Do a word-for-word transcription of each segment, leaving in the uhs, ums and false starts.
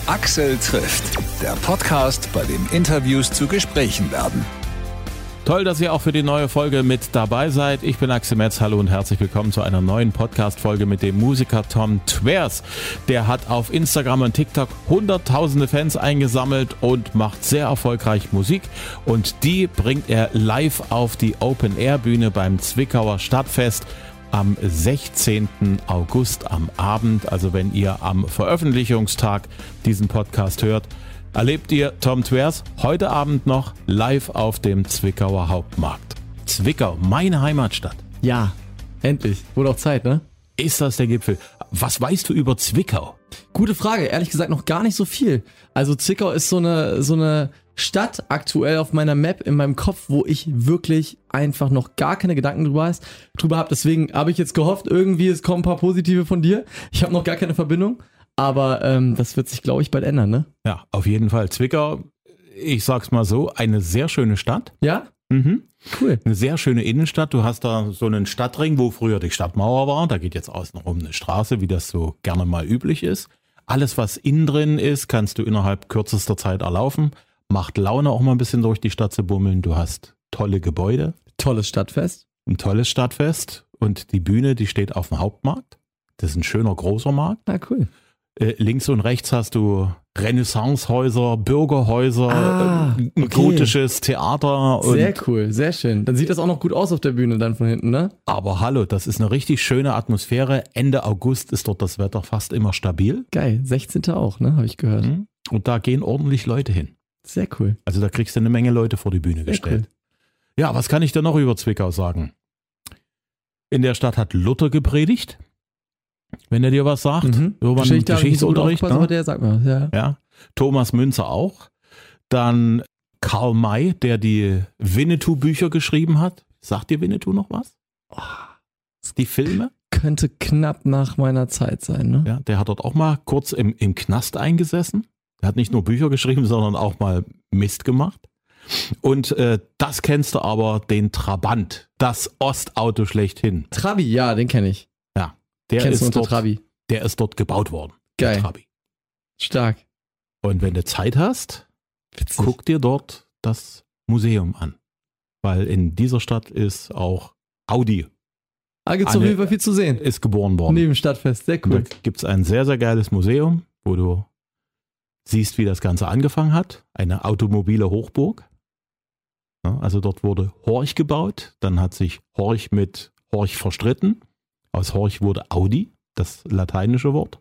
Axel trifft, der Podcast, bei dem Interviews zu Gesprächen werden. Toll, dass ihr auch für die neue Folge mit dabei seid. Ich bin Axel Metz, hallo und herzlich willkommen zu einer neuen Podcast-Folge mit dem Musiker Tom Twers. Der hat auf Instagram und TikTok hunderttausende Fans eingesammelt und macht sehr erfolgreich Musik. Und die bringt er live auf die Open-Air-Bühne beim Zwickauer Stadtfest am sechzehnten August am Abend. Also wenn ihr am Veröffentlichungstag diesen Podcast hört, erlebt ihr Tom Twers heute Abend noch live auf dem Zwickauer Hauptmarkt. Zwickau, meine Heimatstadt. Ja, endlich. Wurde auch Zeit, ne? Ist das der Gipfel? Was weißt du über Zwickau? Gute Frage, ehrlich gesagt noch gar nicht so viel. Also Zwickau ist so eine, so eine Stadt aktuell auf meiner Map in meinem Kopf, wo ich wirklich einfach noch gar keine Gedanken drüber, hast, drüber habe. Deswegen habe ich jetzt gehofft, irgendwie es kommen ein paar positive von dir. Ich habe noch gar keine Verbindung. Aber ähm, das wird sich, glaube ich, bald ändern, ne? Ja, auf jeden Fall. Zwickau, ich sag's mal so, eine sehr schöne Stadt. Ja? Mhm. Cool. Eine sehr schöne Innenstadt. Du hast da so einen Stadtring, wo früher die Stadtmauer war. Da geht jetzt außenrum eine Straße, wie das so gerne mal üblich ist. Alles, was innen drin ist, kannst du innerhalb kürzester Zeit erlaufen. Macht Laune, auch mal ein bisschen durch die Stadt zu bummeln. Du hast tolle Gebäude. Tolles Stadtfest. Ein tolles Stadtfest. Und die Bühne, die steht auf dem Hauptmarkt. Das ist ein schöner, großer Markt. Ah, cool. Äh, links und rechts hast du Renaissancehäuser, Bürgerhäuser, ah, äh, ein okay. gotisches Theater. Und sehr cool, sehr schön. Dann sieht das auch noch gut aus auf der Bühne dann von hinten, ne? aber hallo, das ist eine richtig schöne Atmosphäre. Ende August ist dort das Wetter fast immer stabil. Geil, sechzehnten auch, ne? Habe ich gehört. Mhm. Und da gehen ordentlich Leute hin. Sehr cool. Also da kriegst du eine Menge Leute vor die Bühne Sehr gestellt. cool. Ja, was kann ich dir noch über Zwickau sagen? In der Stadt hat Luther gepredigt. Wenn er dir was sagt, Mhm. über einen Geschichte habe ich nicht so gut Geschichtsunterricht. aufgepasst, aber Ne? der sagt mir was, ja. Ja. Thomas Münzer auch. Dann Karl May, der die Winnetou-Bücher geschrieben hat. Sagt dir Winnetou noch was? Oh, Die Filme? könnte knapp nach meiner Zeit sein, ne? Ja, der hat dort auch mal kurz im, im Knast eingesessen. Der hat nicht nur Bücher geschrieben, sondern auch mal Mist gemacht. Und äh, das kennst du aber, den Trabant. Das Ostauto schlechthin. Trabi, ja, den kenne ich. Der Kennst du ist, unter dort, Trabi? der ist dort gebaut worden. Geil. Der Trabi. Stark. Und wenn du Zeit hast, Witzig. guck dir dort das Museum an. Weil in dieser Stadt ist auch Audi Ah, gibt's auf Anne- jeden Fall viel zu sehen. ist geboren worden. Neben Stadtfest, sehr Und cool. Da gibt es ein sehr, sehr geiles Museum, wo du siehst, wie das Ganze angefangen hat. Eine automobile Hochburg. Ja, also dort wurde Horch gebaut. Dann hat sich Horch mit Horch verstritten. Aus Horch wurde Audi, das lateinische Wort.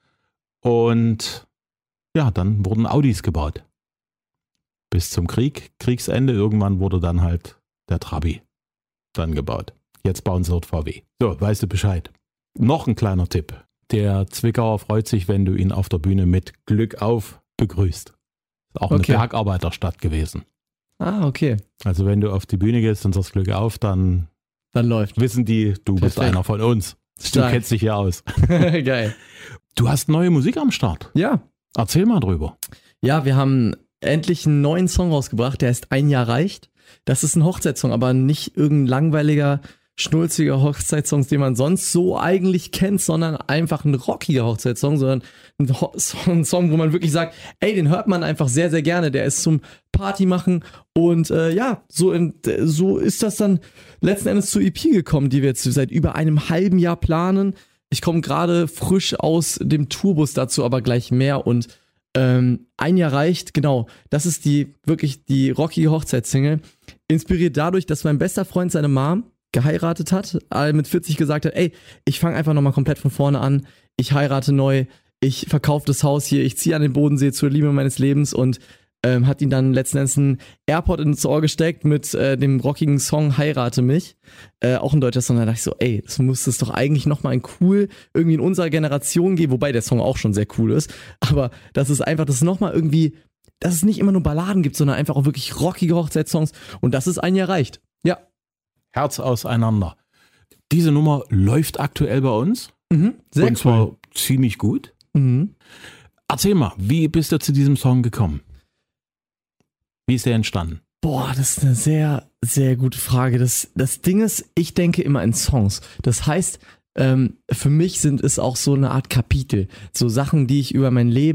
Und ja, dann wurden Audis gebaut. Bis zum Krieg, Kriegsende. Irgendwann wurde dann halt der Trabi dann gebaut. Jetzt bauen sie dort V W. So, weißt du Bescheid. Noch ein kleiner Tipp. Der Zwickauer freut sich, wenn du ihn auf der Bühne mit Glück auf begrüßt. Ist auch Okay. eine Bergarbeiterstadt gewesen. Ah, okay. Also wenn du auf die Bühne gehst und sagst Glück auf, dann Dann läuft. wissen die, du bist Perfekt. einer von uns. Stark. Du kennst dich hier aus. Geil. Du hast neue Musik am Start. Ja. Erzähl mal drüber. Ja, wir haben endlich einen neuen Song rausgebracht, der heißt Ein Jahr reicht. Das ist ein Hochzeitssong, aber nicht irgendein langweiliger, schnulziger Hochzeitssong, den man sonst so eigentlich kennt, sondern einfach ein rockiger Hochzeitssong, sondern ein, Ho- ein Song, wo man wirklich sagt, ey, den hört man einfach sehr, sehr gerne. Der ist zum Party machen und äh, ja, so, in, so ist das dann letzten Endes zur E P gekommen, die wir jetzt seit über einem halben Jahr planen. Ich komme gerade frisch aus dem Tourbus dazu, aber gleich mehr und ähm, ein Jahr reicht, genau. Das ist die wirklich die rockige Hochzeitssingle. Inspiriert dadurch, dass mein bester Freund seine Mom geheiratet hat, äh, mit vierzig gesagt hat, ey, ich fange einfach nochmal komplett von vorne an, ich heirate neu, ich verkaufe das Haus hier, ich ziehe an den Bodensee zur Liebe meines Lebens und ähm, hat ihn dann letzten Endes einen AirPod ins Ohr gesteckt mit äh, dem rockigen Song Heirate mich. Äh, auch ein deutscher Song. Da dachte ich so, ey, das muss es doch eigentlich nochmal ein cool irgendwie in unserer Generation geben, wobei der Song auch schon sehr cool ist. Aber das ist einfach, das nochmal irgendwie, dass es nicht immer nur Balladen gibt, sondern einfach auch wirklich rockige Hochzeitssongs. Und das ist ein Jahr reicht. Ja. Herz auseinander. Diese Nummer läuft aktuell bei uns. Mhm, sehr und zwar ziemlich gut. Mhm. Erzähl mal, wie bist du zu diesem Song gekommen? Wie ist der entstanden? Boah, das ist eine sehr, sehr gute Frage. Das, das Ding ist, ich denke immer in Songs. Das heißt, ähm, für mich sind es auch so eine Art Kapitel. So Sachen, die ich über mein Leben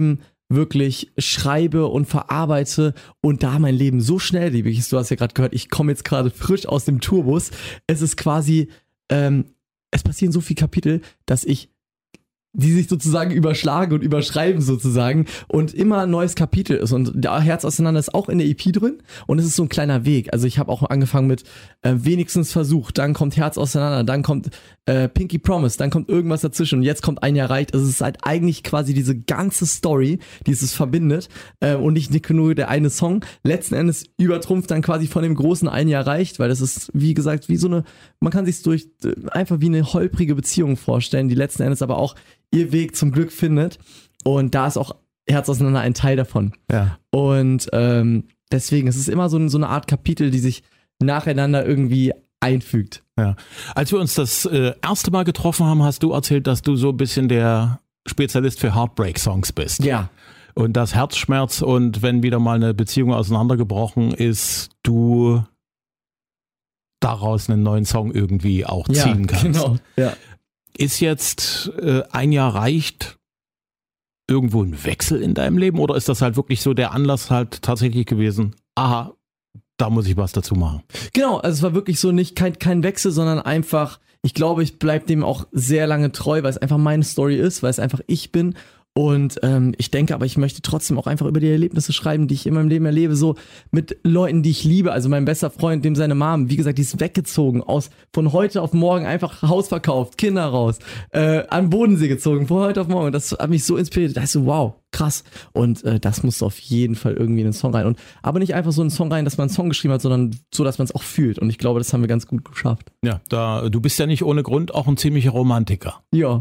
wirklich schreibe und verarbeite und da mein Leben so schnelllebig ist. Du hast ja gerade gehört, ich komme jetzt gerade frisch aus dem Tourbus. Es ist quasi, ähm, es passieren so viele Kapitel, dass ich die sich sozusagen überschlagen und überschreiben sozusagen und immer ein neues Kapitel ist und der Herz auseinander ist auch in der E P drin und es ist so ein kleiner Weg. Also ich habe auch angefangen mit äh, wenigstens versucht, dann kommt Herz auseinander, dann kommt äh, Pinky Promise, dann kommt irgendwas dazwischen und jetzt kommt ein Jahr reicht. Also es ist halt eigentlich quasi diese ganze Story, die es nur äh, und nicht nur der eine Song. Letzten Endes übertrumpft dann quasi von dem großen ein Jahr reicht, weil das ist, wie gesagt, wie so eine, man kann sich durch äh, einfach wie eine holprige Beziehung vorstellen, die letzten Endes aber auch ihr Weg zum Glück findet und da ist auch Herz auseinander ein Teil davon. Ja. Und ähm, deswegen, es ist immer so, so eine Art Kapitel, die sich nacheinander irgendwie einfügt. Ja. Als wir uns das äh, erste Mal getroffen haben, hast du erzählt, dass du so ein bisschen der Spezialist für Heartbreak-Songs bist. Ja. Und das Herzschmerz und wenn wieder mal eine Beziehung auseinandergebrochen ist, du daraus einen neuen Song irgendwie auch ziehen ja, kannst. Genau, ja. Ist jetzt äh, ein Jahr reicht irgendwo ein Wechsel in deinem Leben oder ist das halt wirklich so der Anlass halt tatsächlich gewesen, aha, da muss ich was dazu machen? Genau, also es war wirklich so nicht kein, kein Wechsel, sondern einfach, ich glaube, ich bleibe dem auch sehr lange treu, weil es einfach meine Story ist, weil es einfach ich bin. Und ähm, ich denke aber, ich möchte trotzdem auch einfach über die Erlebnisse schreiben, die ich in meinem Leben erlebe, so mit Leuten, die ich liebe. Also mein bester Freund, dem seine Mom, wie gesagt, die ist weggezogen, aus von heute auf morgen einfach Haus verkauft, Kinder raus, äh, an Bodensee gezogen, von heute auf morgen. Das hat mich so inspiriert. Da ist so, wow, krass. Und äh, das muss auf jeden Fall irgendwie in den Song rein. Und aber nicht einfach so einen Song rein, dass man einen Song geschrieben hat, sondern so, dass man es auch fühlt. Und ich glaube, das haben wir ganz gut geschafft. Ja, da du bist ja nicht ohne Grund auch ein ziemlicher Romantiker. Ja.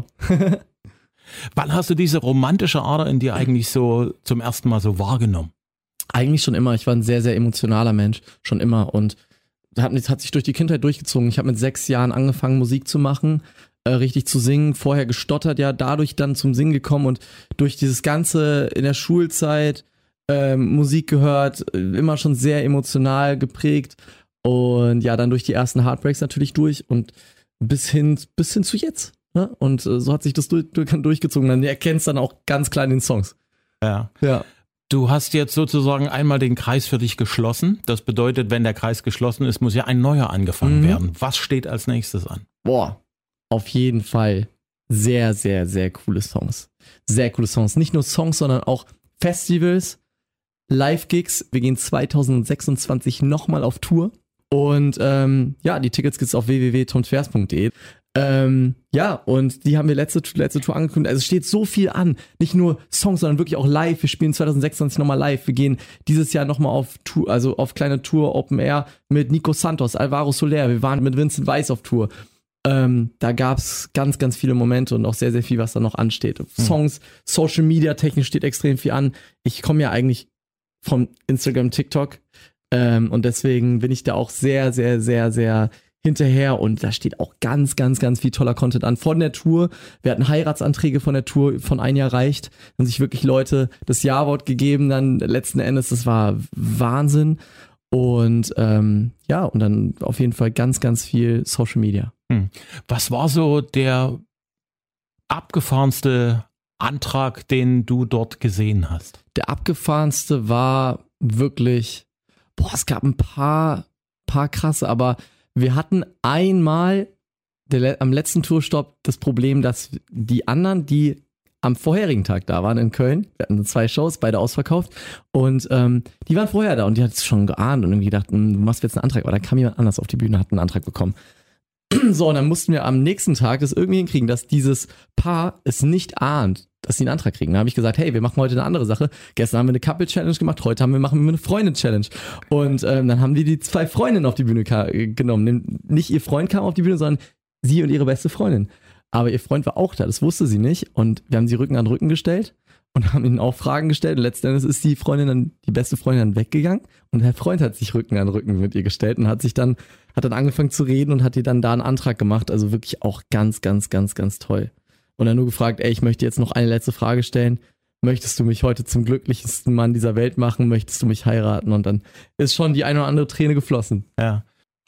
Wann hast du diese romantische Ader in dir eigentlich so zum ersten Mal so wahrgenommen? Eigentlich schon immer. Ich war ein sehr, sehr emotionaler Mensch. Schon immer. Und das hat, das hat sich durch die Kindheit durchgezogen. Ich habe mit sechs Jahren angefangen, Musik zu machen, äh, richtig zu singen. Vorher gestottert, ja, dadurch dann zum Singen gekommen und durch dieses Ganze in der Schulzeit äh, Musik gehört, immer schon sehr emotional geprägt. Und ja, dann durch die ersten Heartbreaks natürlich durch und bis hin, bis hin zu jetzt. Ne? Und äh, so hat sich das durch, durch, durchgezogen. Dann erkennst du dann auch ganz klar in den Songs. Ja. Ja. Du hast jetzt sozusagen einmal den Kreis für dich geschlossen. Das bedeutet, wenn der Kreis geschlossen ist, muss ja ein neuer angefangen Mhm. werden. Was steht als nächstes an? Boah, auf jeden Fall sehr, sehr, sehr coole Songs. Sehr coole Songs. Nicht nur Songs, sondern auch Festivals, Live-Gigs. Wir gehen zwanzig sechsundzwanzig nochmal auf Tour. Und ähm, ja, die Tickets gibt's auf w w w punkt tom tvers punkt de. Ähm, ja, und die haben wir letzte, letzte Tour angekündigt. Also es steht so viel an. Nicht nur Songs, sondern wirklich auch live. Wir spielen zwanzig sechsundzwanzig nochmal live. Wir gehen dieses Jahr nochmal auf Tour, also auf kleine Tour Open Air mit Nico Santos, Alvaro Soler. Wir waren mit Vincent Weiss auf Tour. Ähm, da gab's ganz, ganz viele Momente und auch sehr, sehr viel, was da noch ansteht. Mhm. Songs, Social Media technisch steht extrem viel an. Ich komme ja eigentlich von Instagram, TikTok. Ähm, und deswegen bin ich da auch sehr, sehr, sehr, sehr hinterher und da steht auch ganz, ganz, ganz viel toller Content an von der Tour. Wir hatten Heiratsanträge von der Tour von ein Jahr reicht. Haben sich wirklich Leute das Ja-Wort gegeben dann letzten Endes. Das war Wahnsinn. Und ähm, ja, und dann auf jeden Fall ganz, ganz viel Social Media. Hm. Was war so der abgefahrenste Antrag, den du dort gesehen hast? Der abgefahrenste war wirklich, boah, es gab ein paar, paar krasse, aber wir hatten einmal der, am letzten Tourstopp das Problem, dass die anderen, die am vorherigen Tag da waren in Köln, wir hatten zwei Shows, beide ausverkauft und ähm, die waren vorher da und die hat es schon geahnt und irgendwie gedacht, du machst jetzt einen Antrag, aber dann kam jemand anders auf die Bühne, hat einen Antrag bekommen. So, und dann mussten wir am nächsten Tag das irgendwie hinkriegen, dass dieses Paar es nicht ahnt, dass sie einen Antrag kriegen. Da habe ich gesagt, hey, wir machen heute eine andere Sache. Gestern haben wir eine Couple-Challenge gemacht, heute haben wir machen wir eine Freundin-Challenge. Und ähm, dann haben die die zwei Freundinnen auf die Bühne ka- genommen. Nicht ihr Freund kam auf die Bühne, sondern sie und ihre beste Freundin. Aber ihr Freund war auch da, das wusste sie nicht. Und wir haben sie Rücken an Rücken gestellt und haben ihnen auch Fragen gestellt. Und letztendlich ist die Freundin dann, die beste Freundin dann weggegangen. Und der Freund hat sich Rücken an Rücken mit ihr gestellt und hat sich dann, hat dann angefangen zu reden und hat ihr dann da einen Antrag gemacht. Also wirklich auch ganz, ganz, ganz, ganz toll. Und dann nur gefragt, ey, ich möchte jetzt noch eine letzte Frage stellen. Möchtest du mich heute zum glücklichsten Mann dieser Welt machen? Möchtest du mich heiraten? Und dann ist schon die eine oder andere Träne geflossen. Ja.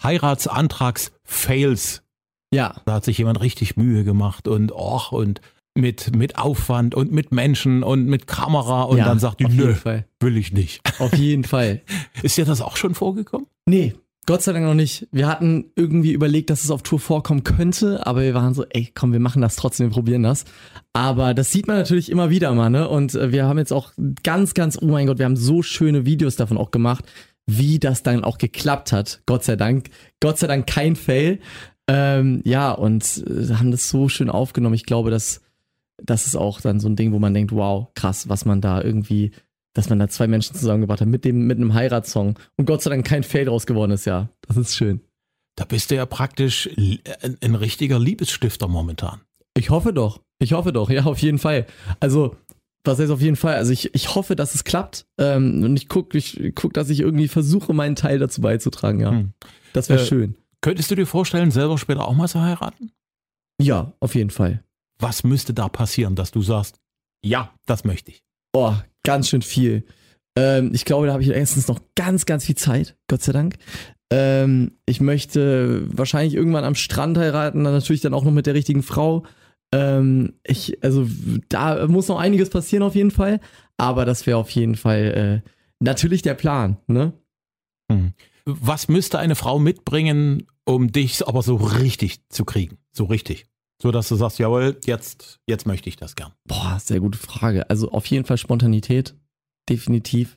Heiratsantrags-Fails. Ja. Da hat sich jemand richtig Mühe gemacht und och, und mit, mit Aufwand und mit Menschen und mit Kamera und Ja, dann sagt die, auf nö, jeden Fall. will ich nicht. Auf jeden Fall. Ist dir das auch schon vorgekommen? Nee, Gott sei Dank noch nicht. Wir hatten irgendwie überlegt, dass es auf Tour vorkommen könnte, aber wir waren so, ey, komm, wir machen das trotzdem, wir probieren das. Aber das sieht man natürlich immer wieder mal, ne? Und äh, wir haben jetzt auch ganz, ganz, oh mein Gott, wir haben so schöne Videos davon auch gemacht, wie das dann auch geklappt hat. Gott sei Dank. Gott sei Dank kein Fail. Ähm, ja, und äh, haben das so schön aufgenommen. Ich glaube, dass das ist auch dann so ein Ding, wo man denkt, wow, krass, was man da irgendwie, dass man da zwei Menschen zusammengebracht hat mit dem, mit einem Heiratssong und Gott sei Dank kein Fail draus geworden ist, ja. Das ist schön. Da bist du ja praktisch ein, ein richtiger Liebesstifter momentan. Ich hoffe doch. Ich hoffe doch, ja, auf jeden Fall. Also, was heißt auf jeden Fall? Also ich, ich hoffe, dass es klappt. Ähm, und ich gucke, ich guck, dass ich irgendwie versuche, meinen Teil dazu beizutragen, ja. Hm. Das wäre äh, schön. Könntest du dir vorstellen, selber später auch mal zu heiraten? Ja, auf jeden Fall. Was müsste da passieren, dass du sagst, ja, das möchte ich? Oh, ganz schön viel. Ähm, ich glaube, da habe ich erstens noch ganz, ganz viel Zeit, Gott sei Dank. Ähm, ich möchte wahrscheinlich irgendwann am Strand heiraten, dann natürlich dann auch noch mit der richtigen Frau. Ähm, ich, also da muss noch einiges passieren auf jeden Fall, aber das wäre auf jeden Fall äh, natürlich der Plan, ne? Hm. Was müsste eine Frau mitbringen, um dich aber so richtig zu kriegen? So richtig. So, dass du sagst, jawohl, jetzt, jetzt möchte ich das gern. Boah, sehr gute Frage. Also auf jeden Fall Spontanität, definitiv.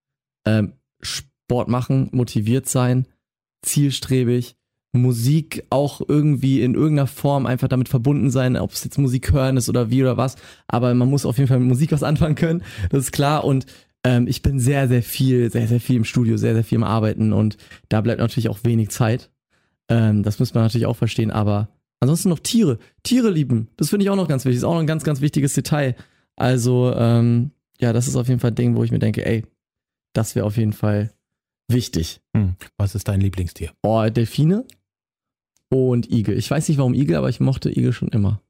Ähm, Sport machen, motiviert sein, zielstrebig, Musik auch irgendwie in irgendeiner Form einfach damit verbunden sein, ob es jetzt Musik hören ist oder wie oder was. Aber man muss auf jeden Fall mit Musik was anfangen können, das ist klar. Und ähm, ich bin sehr, sehr viel, sehr, sehr viel im Studio, sehr, sehr viel im Arbeiten und da bleibt natürlich auch wenig Zeit. Ähm, das muss man natürlich auch verstehen, aber ansonsten noch Tiere. Tiere lieben, das finde ich auch noch ganz wichtig. Das ist auch noch ein ganz, ganz wichtiges Detail. Also, ähm, ja, das ist auf jeden Fall ein Ding, wo ich mir denke, ey, das wäre auf jeden Fall wichtig. Hm. Was ist dein Lieblingstier? Oh, Delfine und Igel. Ich weiß nicht, warum Igel, aber ich mochte Igel schon immer.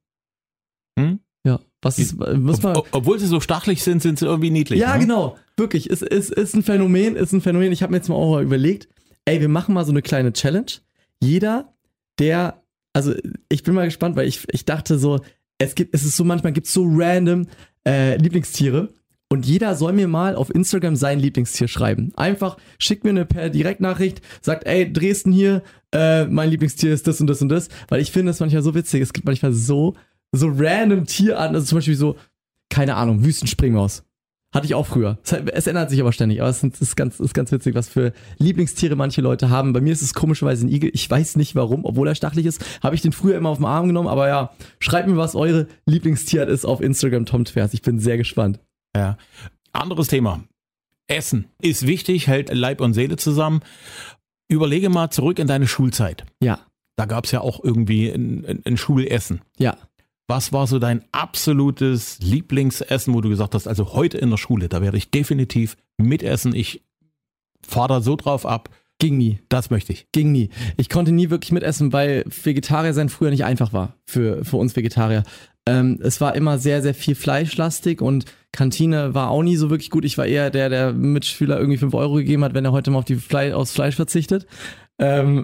Hm? Ja, was ist, muss man... Ob, obwohl sie so stachelig sind, sind sie irgendwie niedlich. Ja, ne? genau. Wirklich, es ist, ist, ist ein Phänomen, ist ein Phänomen. Ich habe mir jetzt mal auch mal überlegt, ey, wir machen mal so eine kleine Challenge. Jeder, der, also ich bin mal gespannt, weil ich, ich dachte so, es gibt, es ist so, manchmal gibt es so random äh, Lieblingstiere und jeder soll mir mal auf Instagram sein Lieblingstier schreiben. Einfach schickt mir eine per Direktnachricht, sagt, ey, Dresden hier, äh, mein Lieblingstier ist das und das und das, weil ich finde das manchmal so witzig. Es gibt manchmal so, so random Tierarten, also zum Beispiel so, keine Ahnung, Wüstenspringmaus. Hatte ich auch früher. Es ändert sich aber ständig. Aber es ist ganz, ist ganz witzig, was für Lieblingstiere manche Leute haben. Bei mir ist es komischerweise ein Igel. Ich weiß nicht warum, obwohl er stachelig ist. Habe ich den früher immer auf den Arm genommen. Aber ja, schreibt mir, was eure Lieblingstierart ist auf Instagram, Tom Tvers. Ich bin sehr gespannt. Ja. Anderes Thema. Essen ist wichtig, hält Leib und Seele zusammen. Überlege mal zurück in deine Schulzeit. Ja. Da gab es ja auch irgendwie ein, ein, ein Schulessen. Ja. Was war so dein absolutes Lieblingsessen, wo du gesagt hast, also heute in der Schule, da werde ich definitiv mitessen. Ich fahre da so drauf ab. Ging nie. Das möchte ich. Ging nie. Ich konnte nie wirklich mitessen, weil Vegetarier sein früher nicht einfach war für, für uns Vegetarier. Ähm, es war immer sehr, sehr viel fleischlastig und Kantine war auch nie so wirklich gut. Ich war eher der, der Mitschüler irgendwie fünf Euro gegeben hat, wenn er heute mal auf die Fle- aufs Fleisch verzichtet. Ähm,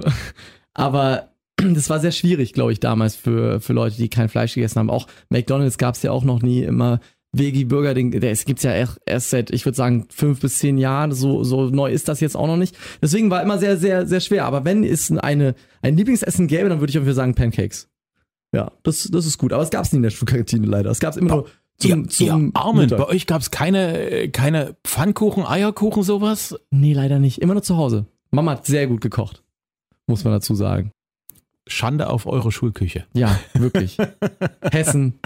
aber das war sehr schwierig, glaube ich, damals für, für Leute, die kein Fleisch gegessen haben. Auch McDonald's gab es ja auch noch nie immer. Veggie-Burger, es gibt's ja erst seit, ich würde sagen, fünf bis zehn Jahren. So, so neu ist das jetzt auch noch nicht. Deswegen war immer sehr, sehr, sehr schwer. Aber wenn es eine, ein Lieblingsessen gäbe, dann würde ich auf jeden Fall sagen Pancakes. Ja, das, das ist gut. Aber es gab es nie in der Schulkantine leider. Es gab es immer nur zum, ihr, zum ihr Armen, Mittag. Bei euch gab es keine, keine Pfannkuchen, Eierkuchen, sowas? Nee, leider nicht. Immer nur zu Hause. Mama hat sehr gut gekocht. Muss man dazu sagen. Schande auf eure Schulküche. Ja, wirklich. Hessen.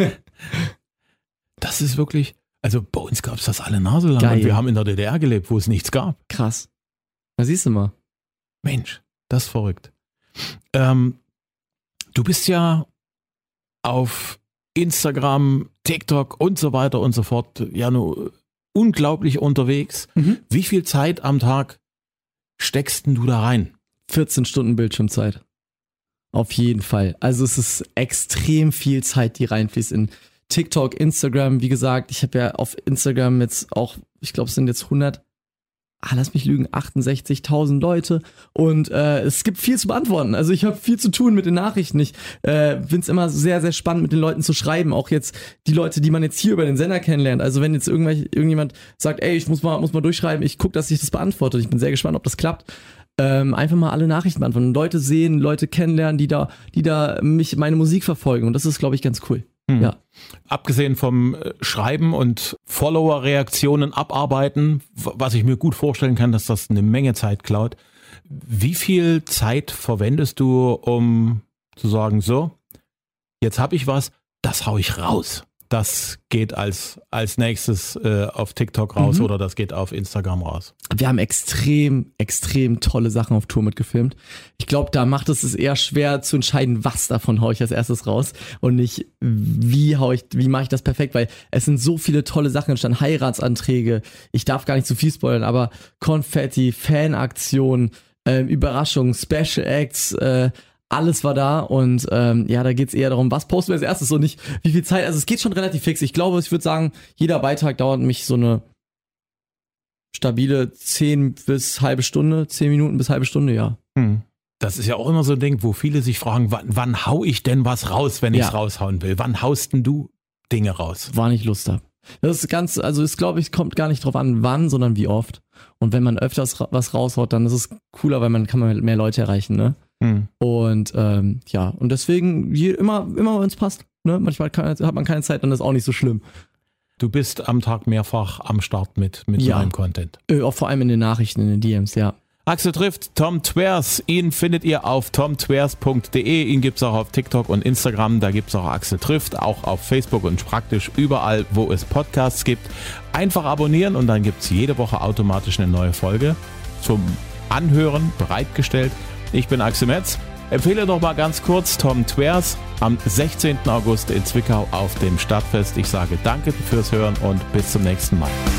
Das ist wirklich, also bei uns gab es das alle Nase lang. Geil. Und wir haben in der D D R gelebt, wo es nichts gab. Krass. Da siehst du mal. Mensch, das ist verrückt. Ähm, du bist ja auf Instagram, TikTok und so weiter und so fort ja nur unglaublich unterwegs. Mhm. Wie viel Zeit am Tag steckst denn du da rein? vierzehn Stunden Bildschirmzeit. Auf jeden Fall. Also es ist extrem viel Zeit, die reinfließt in TikTok, Instagram. Wie gesagt, ich habe ja auf Instagram jetzt auch, ich glaube, es sind jetzt hundert, ah, lass mich lügen, achtundsechzigtausend Leute und äh, es gibt viel zu beantworten. Also ich habe viel zu tun mit den Nachrichten. Ich äh, finde es immer sehr, sehr spannend, mit den Leuten zu schreiben. Auch jetzt die Leute, die man jetzt hier über den Sender kennenlernt. Also wenn jetzt irgendwelche, irgendjemand sagt, ey, ich muss mal, muss mal durchschreiben, ich gucke, dass ich das beantworte. Ich bin sehr gespannt, ob das klappt. Ähm, einfach mal alle Nachrichten beantworten. Leute sehen, Leute kennenlernen, die da, die da mich, meine Musik verfolgen. Und das ist, glaube ich, ganz cool. Hm. Ja. Abgesehen vom Schreiben und Follower-Reaktionen abarbeiten, was ich mir gut vorstellen kann, dass das eine Menge Zeit klaut. Wie viel Zeit verwendest du, um zu sagen, so, jetzt habe ich was, das hau ich raus. Das geht als, als nächstes äh, auf TikTok raus mhm. oder das geht auf Instagram raus. Wir haben extrem, extrem tolle Sachen auf Tour mitgefilmt. Ich glaube, da macht es es eher schwer zu entscheiden, was davon hau ich als erstes raus und nicht, wie hau ich, wie mache ich das perfekt, weil es sind so viele tolle Sachen entstanden, Heiratsanträge, ich darf gar nicht zu viel spoilern, aber Konfetti, Fanaktionen, äh, Überraschungen, Special Acts, äh, alles war da und ähm, ja, da geht's eher darum, was posten wir als erstes und nicht wie viel Zeit. Also es geht schon relativ fix. Ich glaube, ich würde sagen, jeder Beitrag dauert mich so eine stabile zehn bis halbe Stunde, zehn Minuten bis halbe Stunde, ja. Hm. Das ist ja auch immer so ein Ding, wo viele sich fragen, wann, wann hau ich denn was raus, wenn ich es ja. raushauen will? Wann haust denn du Dinge raus? Wann ich Lust habe. Das ist ganz, also es glaube ich, kommt gar nicht drauf an, wann, sondern wie oft. Und wenn man öfters was raushaut, dann ist es cooler, weil man kann man mehr Leute erreichen, ne? Hm. Und ähm, ja, und deswegen je, immer, immer wenn es passt. Ne? Manchmal kann, hat man keine Zeit, dann ist auch nicht so schlimm. Du bist am Tag mehrfach am Start mit, mit ja. neuem Content. Äh, auch vor allem in den Nachrichten, in den D Ms, ja. Axel trifft Tom Twers. Ihn findet ihr auf tom twers punkt de. Ihn gibt es auch auf TikTok und Instagram. Da gibt es auch Axel trifft, auch auf Facebook und praktisch überall, wo es Podcasts gibt. Einfach abonnieren und dann gibt es jede Woche automatisch eine neue Folge zum Anhören bereitgestellt. Ich bin Axel Metz. Empfehle noch mal ganz kurz Tom Twers am sechzehnten August in Zwickau auf dem Stadtfest. Ich sage danke fürs Hören und bis zum nächsten Mal.